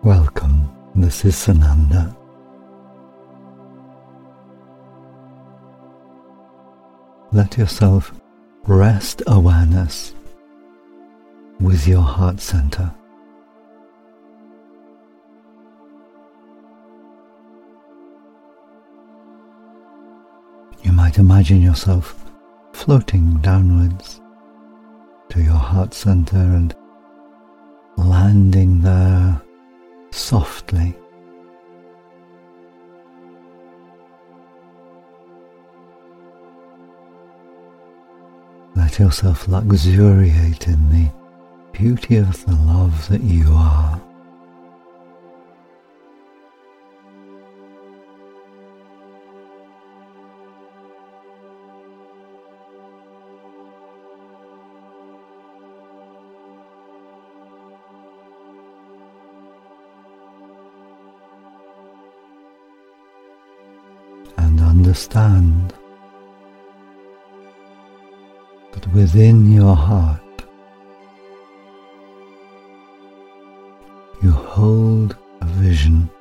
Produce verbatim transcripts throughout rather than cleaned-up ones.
Welcome, this is Sananda. Let yourself rest awareness with your heart center. You might imagine yourself floating downwards to your heart center and landing there softly. Let yourself luxuriate in the beauty of the love that you are. And understand that within your heart you hold a vision.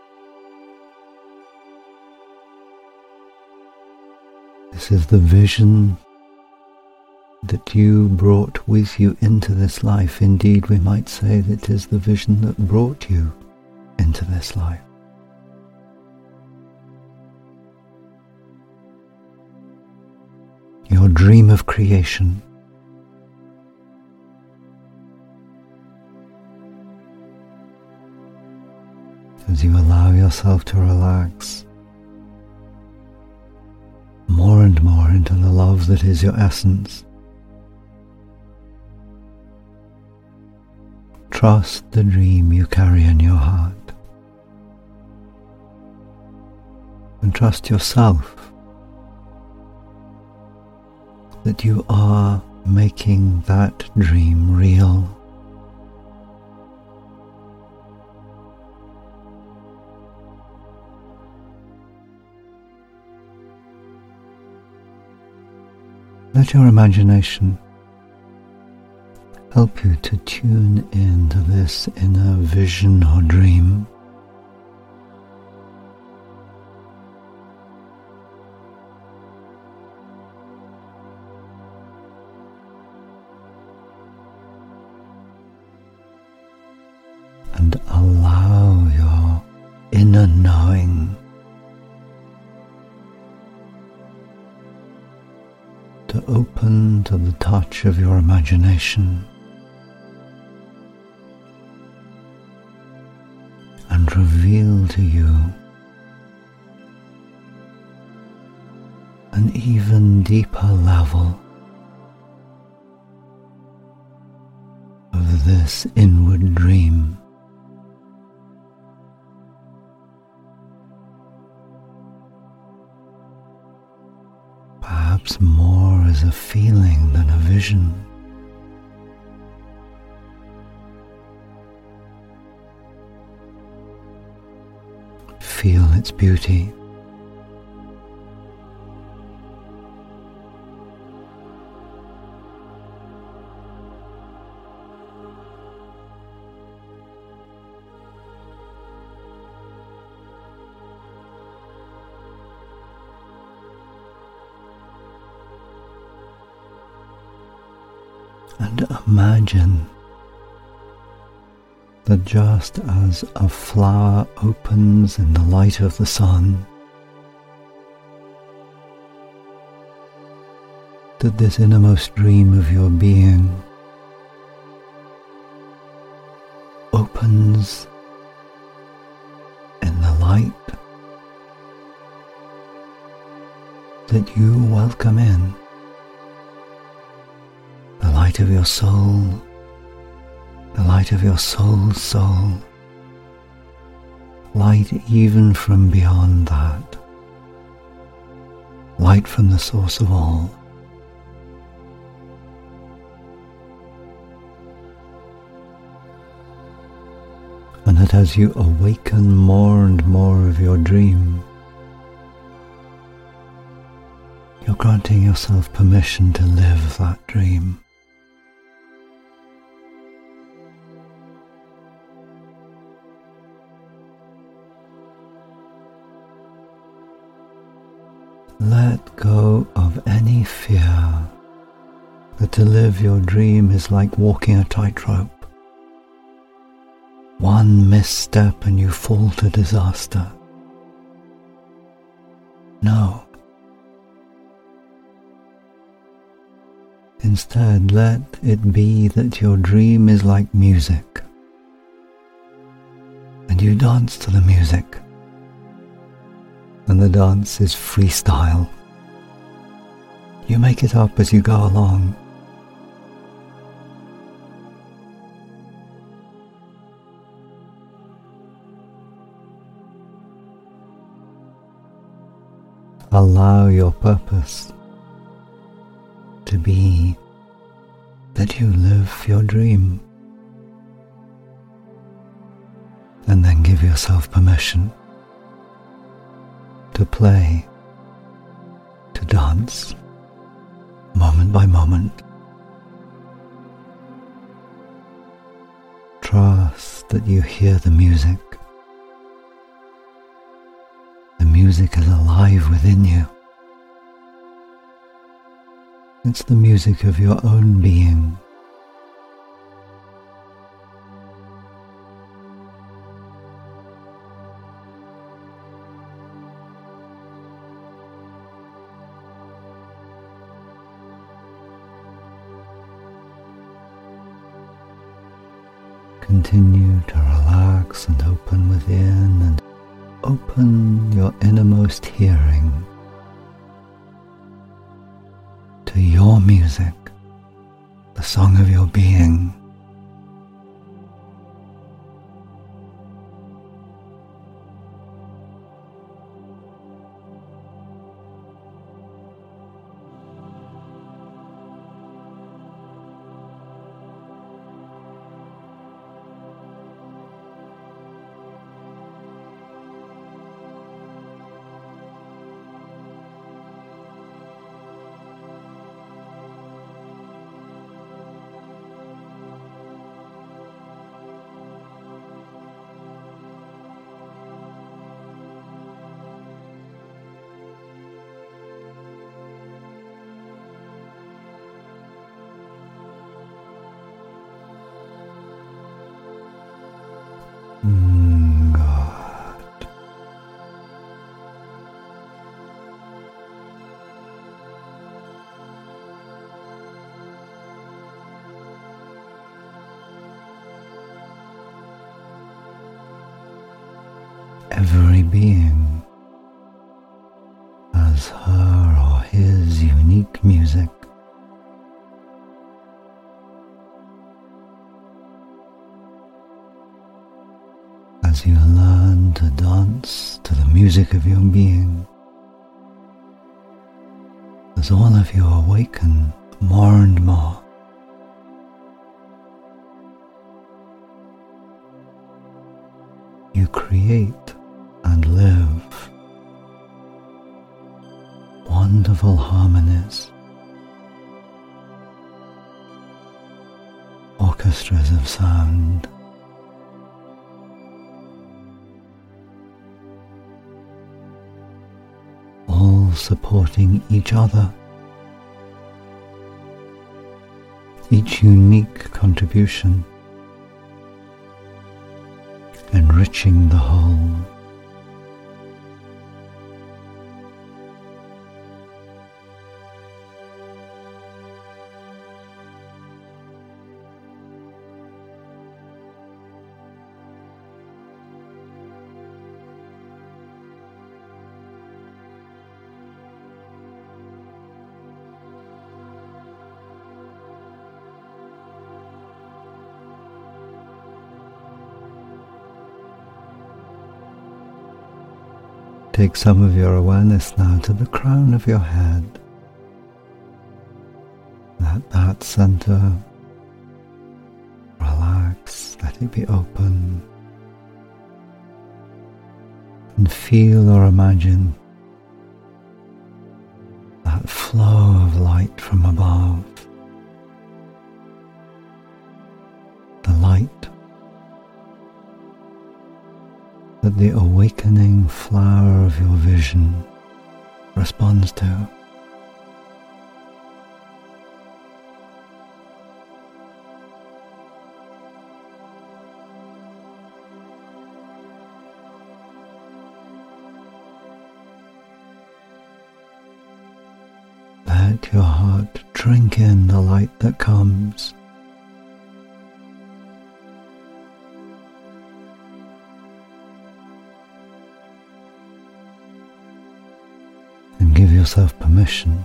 This is the vision that you brought with you into this life. Indeed, we might say that it is the vision that brought you into this life. Your dream of creation. As you allow yourself to relax more and more into the love that is your essence, trust the dream you carry in your heart, and trust yourself that you are making that dream real. Let your imagination help you to tune into this inner vision or dream. And allow your inner knowing to open to the touch of your imagination and reveal to you an even deeper level of this inward dream. Perhaps more as a feeling than a vision. Feel its beauty. And imagine that just as a flower opens in the light of the sun, that this innermost dream of your being opens in the light that you welcome in. The light of your soul, the light of your soul's soul, light even from beyond that, light from the source of all. And that as you awaken more and more of your dream, you're granting yourself permission to live that dream. Let go of any fear that to live your dream is like walking a tightrope. One misstep and you fall to disaster. No. Instead, let it be that your dream is like music, and you dance to the music, and the dance is freestyle. You make it up as you go along. Allow your purpose to be that you live your dream, and then give yourself permission to play, to dance, moment by moment. Trust that you hear the music. The music is alive within you. It's the music of your own being. Continue to relax and open within, and open your innermost hearing to your music, the song of your being. Mm, God. Every being has her or his unique music. As you learn to dance to the music of your being, as all of you awaken more and more, you create and live wonderful harmonies, orchestras of sound. All supporting each other, each unique contribution, enriching the whole. Take some of your awareness now to the crown of your head. At that center, relax, let it be open, and feel or imagine that flow of light from above, the light that the awakening flower of your vision responds to. Let your heart drink in the light that comes. And give yourself permission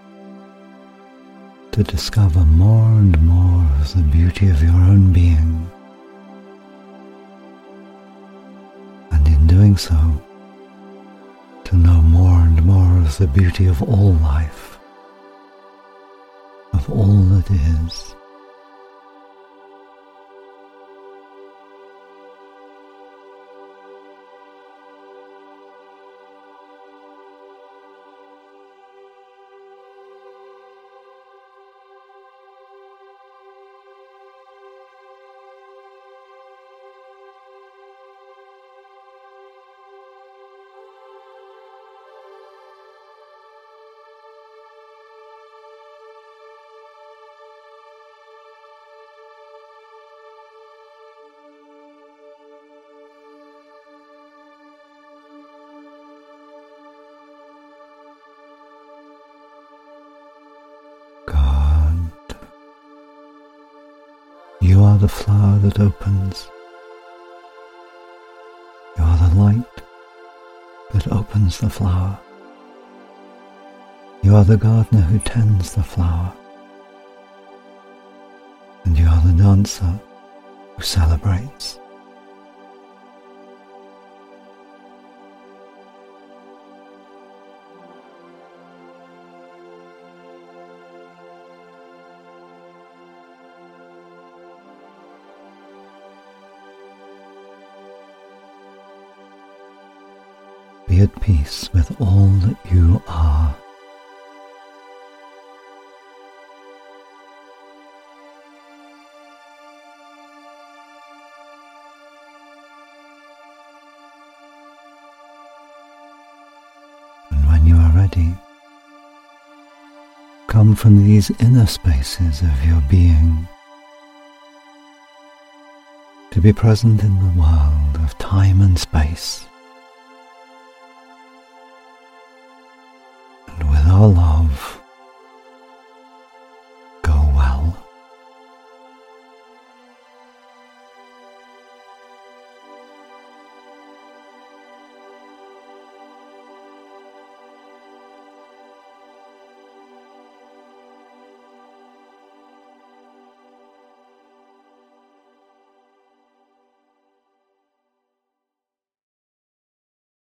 to discover more and more of the beauty of your own being. And in doing so, to know more and more of the beauty of all life, of all that is. You are the flower that opens. You are the light that opens the flower. You are the gardener who tends the flower. And you are the dancer who celebrates. Be at peace with all that you are. And when you are ready, come from these inner spaces of your being to be present in the world of time and space. With our love,